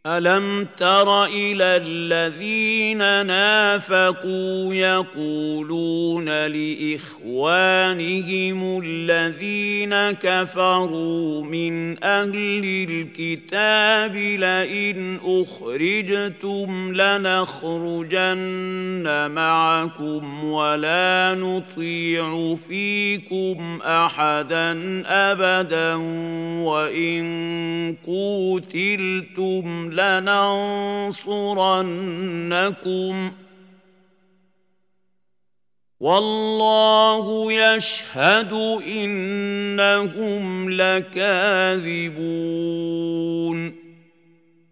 ألم تر إلى الذين نافقوا يقولون لإخوانهم الذين كفروا من أهل الكتاب لئن أخرجتم لنخرجن معكم ولا نطيع فيكم أحدا أبدا وإن قوتلتم لننصرنكم والله يشهد إنهم لكاذبون